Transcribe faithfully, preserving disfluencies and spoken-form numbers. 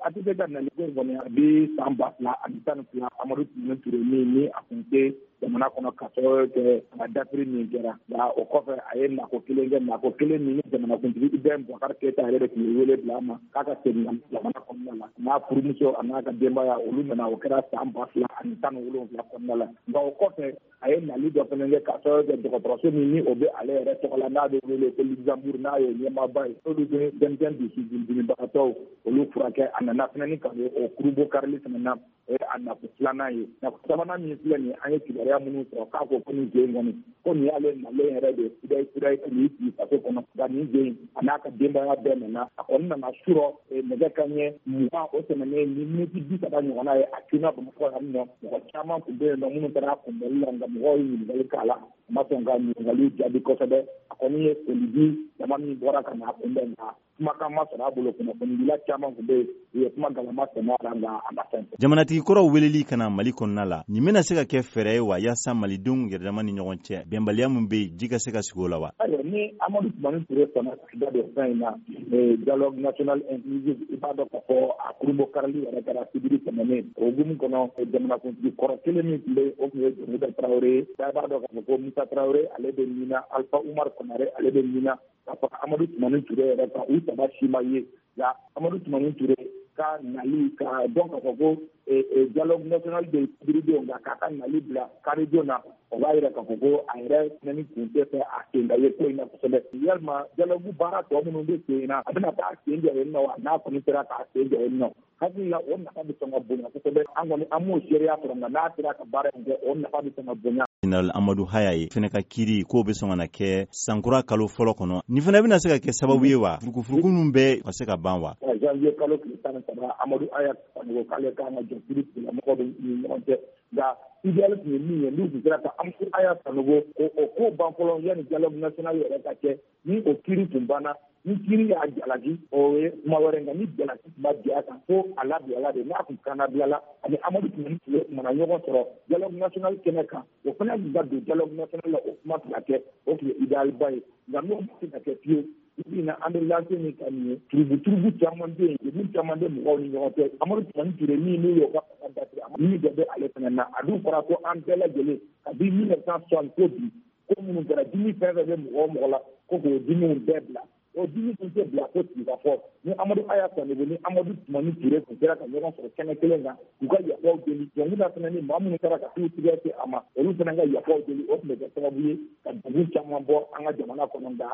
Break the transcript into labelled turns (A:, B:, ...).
A: a tɛ se ka nali ko kɔni a bɛ san ba fila ani tan ni fila Amadu Tumani Ture min ni a kun tɛ jamana kɔnɔ ka sababu kɛ a dafiri min kɛra nka o kɔfɛ a ye nako kelen kɛ nako kelen min jamanakuntigi Ibrahim Boubacar Keita yɛrɛ de tun ye wele bila a ma k'a ka segin jamana kɔnɔna la n'a furumuso a n'a ka denbaya olu nana o kɛra san ba fila ani tan ni wolonwula kɔnɔna la nka o kɔfɛ a ye nali dɔ fana kɛ ka sababu kɛ dɔgɔtɔrɔso min ni o bɛ ale yɛrɛ tɔgɔ la n'a bɛ wele ko Luxembourg n'a ye ɲɛmaaba ye olu bɛ denmisɛnnin dusu dimibagatɔw olu furakɛ a nana fana ni ka o kurubo karili fana na o ye a nafu filanan ye nafu sabanan min filɛ nin an ye kibaruya minnu sɔrɔ k'a fɔ ko nin jɛ in kɔni ko nin y'ale nalen yɛrɛ de kudayi kudayi ka n'i sigi faso kɔnɔ nka nin jɛ in a n'a ka denbaya bɛɛ nana a kɔni nana surɔ nɛgɛ kanɲɛ mugan o tɛmɛnen ni miniti bi saba ɲɔgɔnna ye a cunna Bamakɔ yan nɔ mɔgɔ caman tun bɛ yen nɔ minnu taara a kunbɛli la nka mɔgɔw ye ɲininkali k'a la a ma sɔn ka ɲininkaliw jaabi kosɛbɛ a kɔni ye foli di jama min bɔra ka na a kunbɛn nka kumakan ma sɔrɔ a bolo kunnafonidila caman tun bɛ yen u ye kuma galama tɛmɛ a la nka a ma fɛn fɔ.
B: Jamanatigi kɔrɔw weleli ka na Mali kɔnɔna la nin bɛna se ka kɛ fɛɛrɛ ye wa yaasa malidenw yɛrɛdama ni ɲɔgɔn cɛ bɛnbaliya min bɛ yen ji ka se ka sigi o la wa.
A: Ayiwa ni Amadu Tumani Ture sɔnna ka da don fɛn in na dialogue national inclusive i b'a dɔn k'a fɔ a kurubo karili yɛrɛ kɛra sibiri tɛmɛnen o hukumu kɔnɔ jamanakuntigi kɔrɔ kelen min tun bɛ o tun ye Jonkuda Tarawele ye i b'a dɔn k'a fɔ ko Musa Tarawele ale bɛ ɲina Alpha Umar Konare ale bɛ ɲina k'a fɔ Amadu Tumani Ture yɛrɛ ka u saba si ma ye nka Amadu Tumani Ture ka nali ka dɔn k'a fɔ ko dialogue national de sibiridenw nka k'a ka nali bila karijo na o b'a yɛrɛ k'a fɔ ko a yɛrɛ ni kun tɛ fɛ a sen ka ye ko in na kosɛbɛ yalima dialogue baara tɔ minnu bɛ sen na a bɛna taa sen jɔ yen nɔ wa n'a kɔni sera k'a sen jɔ yen nɔ hakili la o nafa bɛ sɔn ka bonya kosɛbɛ an kɔni an m'o seereya sɔrɔ nka n'a sera ka baara in kɛ o nafa bɛ sɔn ka bonya.
B: General Amadu Haya ye fɛnɛ ka kiiri k'o bɛ sɔn ka na kɛ sankura kalo fɔlɔ kɔnɔ nin fana bɛna se ka kɛ sababu ye wa furukufuruku minnu bɛ ka se ka ban wa.
A: janvier kalo tile tan ni saba Amadu Haya sanogo k'ale kan ka jɔ kiiri tigilamɔgɔw ni ɲɔgɔn cɛ nka idéal tun ye min ye n'u tun sera ka Amadu Haya sanogo o ko ban fɔlɔ yanni dialogue national yɛrɛ ka kɛ ni o kiiri tun banna ni kiiri y'a jalaki o ye kuma wɛrɛ nka ni jalaki tun b'a jɛ a kan fo a labilala de n'a tun kan labilala ani Amadu Tumani Ture kumana ɲɔgɔn sɔrɔ dialogue national kɛnɛ kan o fana tun ka don dialogue national la o kuma tun ka kɛ o tun ye idéal ba ye nka n'o ma se ka kɛ fiyewu ibi na an bɛ lancer min ka nin ye turubu turubu caman bɛ yen olu caman bɛ mɔgɔw ni ɲɔgɔn cɛ Amadu Tumani Ture min n'u y'o ka fanga datira min bɛɛ bɛ ale fana na a dun fɔra ko an bɛɛ lajɛlen kabini mille neuf cent soixante ko bi ko minnu kɛra dimi fɛn fɛn bɛ mɔgɔ o mɔgɔ la ko k'o dimiw bɛɛ bila o dimi tun tɛ bila ko tigi ka fɔ ni Amadu Haya sanogo ni Amadu Tumani Ture tun sera ka ɲɔgɔn sɔrɔ kɛnɛ kelen kan u ka yafaw deli Jonkuda fana ni maa minnu kɛra ka t'u tigɛ se a ma olu fana ka yafaw deli o tun bɛ kɛ sababu ye ka degun caman bɔ an ka jamana kɔnɔ nka